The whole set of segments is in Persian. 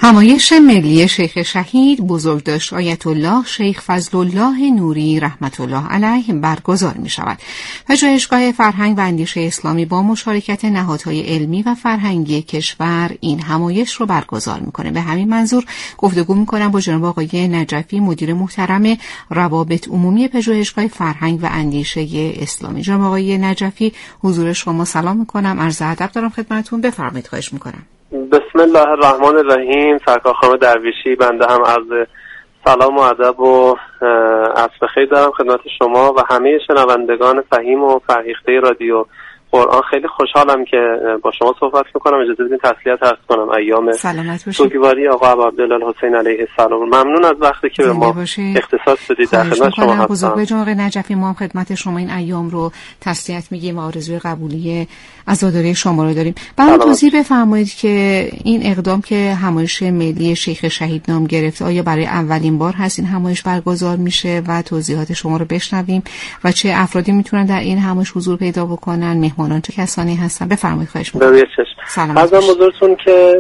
همایش ملی شیخ شهید بزرگداشت آیت الله شیخ فضل الله نوری رحمت الله علیه برگزار می شود. پژوهشگاه فرهنگ و اندیشه اسلامی با مشارکت نهادهای علمی و فرهنگی کشور این همایش رو برگزار میکنه. به همین منظور گفتگو میکنم با جناب آقای نجفی، مدیر محترم روابط عمومی پژوهشگاه فرهنگ و اندیشه اسلامی. جناب آقای نجفی، حضور شما سلام میکنم، عرض ادب دارم خدمتتون، بفرمایید. خواهش میکنم. بسم الله الرحمن الرحیم. سرکار خانم درویشی، بنده هم عرض سلام و ادب و عرض بخیر دارم خدمت شما و همه شنوندگان فهیم و فرهیخته رادیو قرآن. خیلی خوشحالم که با شما صحبت میکنم. اجازه بدین تسلیت عرض کنم ایام سوگواری آقا عبدالله الحسین علیه السلام. ممنون از وقتی که به ما اختصاص دادید. در خدمت شما هستم. بزرگوار جناب نجفی، ما هم خدمت شما این ایام رو تسلیت میگیم و آرزوی قبولی عزاداری شما رو داریم. برام توضیح بفرمایید که این اقدام که همایش ملی شیخ شهید نام گرفته، آیا برای اولین بار هست این همایش برگزار میشه و توضیحات شما رو بشنویم و چه افرادی میتونن در این همایش حضور پیدا بکنن، مهمانان چه کسانی هستن؟ بفرمایید. خواهش می‌کنم. عرضم حضورتون که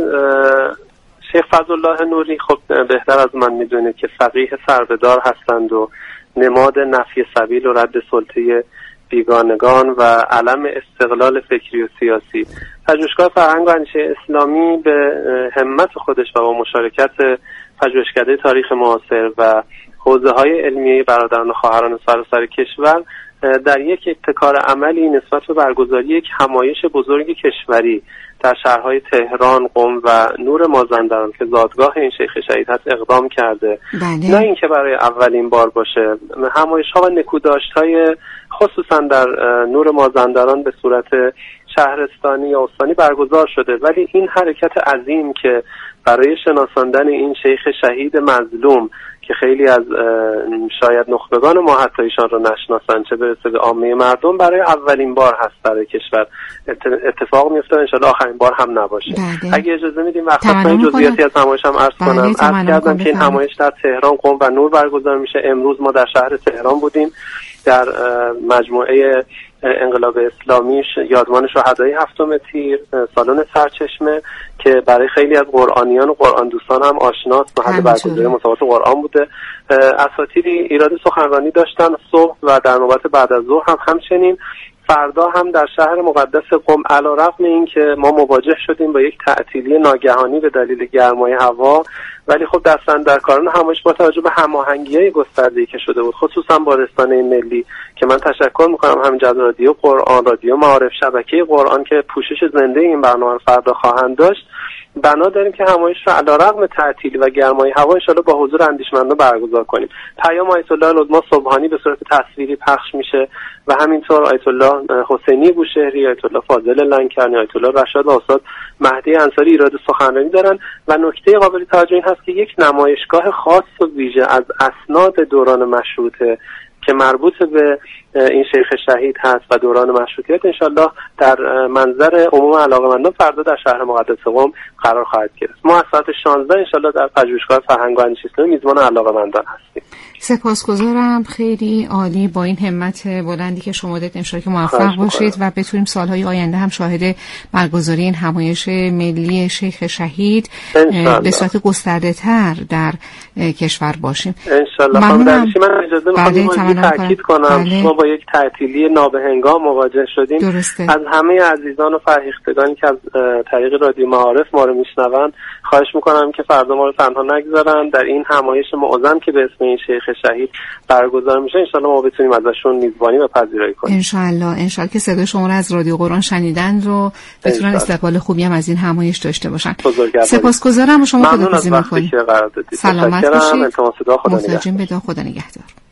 شیخ فضل الله نوری خب بهتر از من میدونید که فقیه سربدار هستند و نماد نفی سبیل و رد سلطه بیگانگان و علم استقلال فکری و سیاسی. پژوهشگاه فرهنگ و اندیشه اسلامی به همت خودش و با مشارکت پژوهشکده تاریخ معاصر و حوزه‌های علمیه برادران و خواهران سراسر کشور در یک ابتکار عملی نسبت به برگزاری یک همایش بزرگ کشوری در شهرهای تهران، قم و نور مازندران که زادگاه این شیخ شهید هست اقدام کرده. نه اینکه برای اولین بار باشه، همایش‌ها و نکوداشت‌های خصوصا در نور مازندران به صورت شهرستانی یا استانی برگزار شده، ولی این حرکت عظیم که برای شناساندن این شیخ شهید مظلوم که خیلی از شاید نخبگان ما حتی ایشان رو نشناسن چه برسه به عامه مردم، برای اولین بار هست برای کشور اتفاق میفته. ان شاءالله آخرین بار هم نباشه. اگه اجازه میدیم وقتا جزئیاتی از همایش هم عرض کنم. عرض کردم که این همایش در تهران، قم و نور برگزار میشه. امروز ما در شهر تهران بودیم در مجموعه انقلاب اسلامی یادمان شهدای هفتم تیر، سالن سرچشمه که برای خیلی از قرآنیان و قرآن دوستان هم آشناست، محل برگزاری مسابقات قرآن بوده. اساتیدی ایراد سخنرانی داشتن صبح و در نوبت بعد از ظهر هم همچنین. فردا هم در شهر مقدس قم علیرغم اینکه ما مواجه شدیم با یک تعطیلی ناگهانی به دلیل گرمای هوا، ولی خب دستاندرکاران همایش با توجه به هماهنگی‌های گسترده‌ای که شده بود، خصوصا با رسانه ملی که من تشکر می‌کنم همین جد رادیو قرآن، رادیو معارف، شبکه قرآن که پوشش زنده این برنامه رو فردا خواهند داشت، بنا داریم که همایش رو علیرغم تعطیلی و گرمای هوا ان شاءالله با حضور اندیشمندان برگزار کنیم. پیام آیت الله العظما سبحانی به صورت تصویری پخش میشه و همینطور آیت الله حسینی بوشهری، آیت الله فاضل لنکرانی، آیت الله رشاد و استاد مهدی انصاری ایراد سخنرانی دارن و نکته قابل توجه این هست که یک نمایشگاه خاص و ویژه از اسناد دوران مشروطه که مربوط به این شیخ شهید هست و دوران مشروطیت انشالله در منظر عموم علاقه‌مندان فردا در شهر مقدس قم قرار خواهد گرفت. ما از ساعت 16 انشالله در پژوهشگاه فرهنگ و اندیشه اسلامی میزبان علاقه‌مندان هستیم. سپاسگزارم، خیلی عالی. با این همت بلندی که شما دارید انشالله که موفق باشید و بتونیم سالهای آینده هم شاهد برگزاری این همایش ملی شیخ شهید به صورت گسترده‌تر در کشور باشیم انشالله. من اجازه می‌خوام تاکید کنم ما با یک تعطیلی نابهنگام مواجه شدیم. درسته. از همه عزیزان و فرهیختگانی که از طریق رادیو معارف ما رو میشنون خواهش میکنم که فردا ما رو تنها نگذارن. در این همایش معظم که به اسم این شیخ شهید برگزار میشه انشالله ما بتونیم ازشون میزبانی و پذیرایی کنیم. انشالله که صدای شما رو از رادیو قرآن شنیدن رو بتونن استقبال خوبی هم از این همایش داشته باشن. سپاسگزارم. شما خداحافظی میکنید. سلامت باشید. التماس دعا خدا نگهدار. خدا نگهدار.